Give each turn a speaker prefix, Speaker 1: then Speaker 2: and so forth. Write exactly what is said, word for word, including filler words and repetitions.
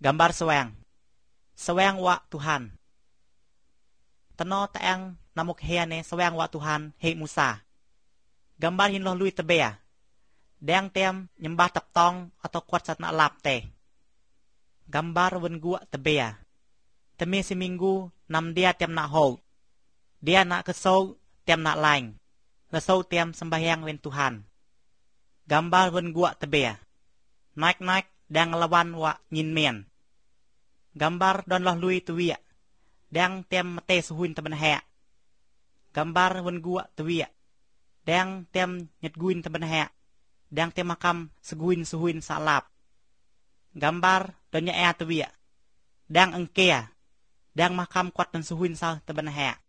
Speaker 1: Gambar sewang. Sewang wa Tuhan. Tano taang namuk heane sewang wa Tuhan he Musa. Gambar hin loh lui tebea. Dang tem nyembah taptong atau kuat sat nak lap te. Gambar wen gua tebea. Temi seminggu nam dia tem nak hold. Dia nak kesau tem nak lain. Kesau tem sembahyang wen Tuhan. Gambar wen gua tebea. Naik-naik dang lawan wa nyin men. Gambar don loh lui tuwia. Dang tem mate suhuin temen hea. Gambar wen gua tuwia. Dang tem nyetguin temen hea. Dang tem makam seguin suhuin salap. Gambar don nya ea tuwia. Dang engkea. Dang makam kuat dan suhuin sal temen hea.